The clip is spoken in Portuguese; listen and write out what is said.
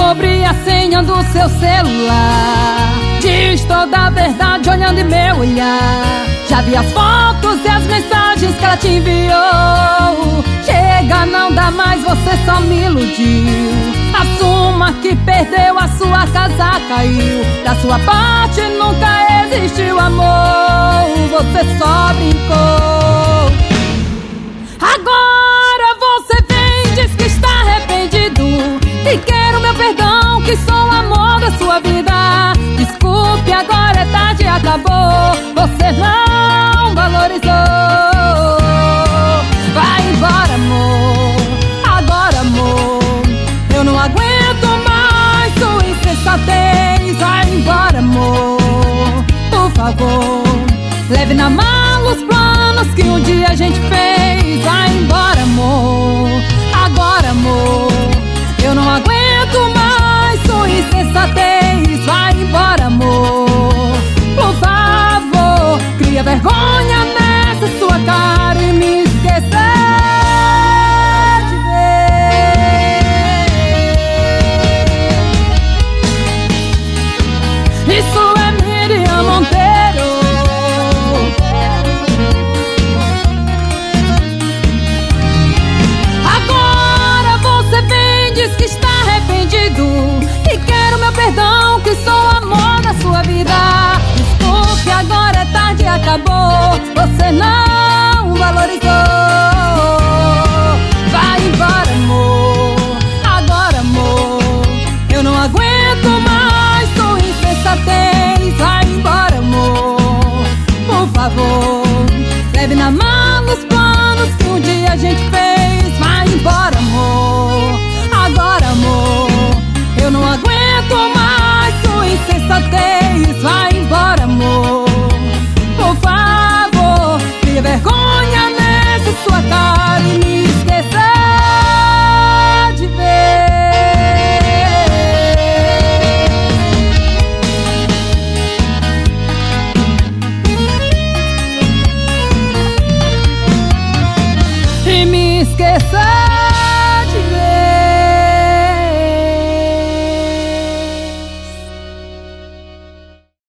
Descobri a senha do seu celular. Diz toda a verdade olhando em meu olhar. Já vi as fotos e as mensagens que ela te enviou. Chega, não dá mais, você só me iludiu. Assuma que perdeu, a sua casa caiu. Da sua parte nunca existiu amor, você só brincou. Agora você vem, diz que está arrependido, que quer o meu perdão, que sou o amor da sua vida. Desculpe, agora é tarde, acabou, você não valorizou. Vai embora, amor, agora, amor, eu não aguento mais sua insensatez. Vai embora, amor, por favor, leve na mala os planos que um dia a gente fez. Vai embora, amor, agora, amor, eu não aguento mais sua insensatez. Vai embora, amor, por favor, cria vergonha nessa sua cara e me esquecer de ver. Isso é Miriam Monteiro. Agora você vem, diz que está arrependido, que quer o meu perdão, que sou o amor da sua vida. Desculpe, agora é tarde, acabou, você não valorizou. Vai embora, amor, agora, amor, eu não aguento mais sua insensatez. Vai embora, amor, por favor, leve na mala os planos que um dia a gente fez. Vai embora, amor, agora, amor, eu não aguento mais sua insensatez. Vai embora, amor, por favor, cria vergonha nessa sua cara e me esqueça de ver. E me esqueça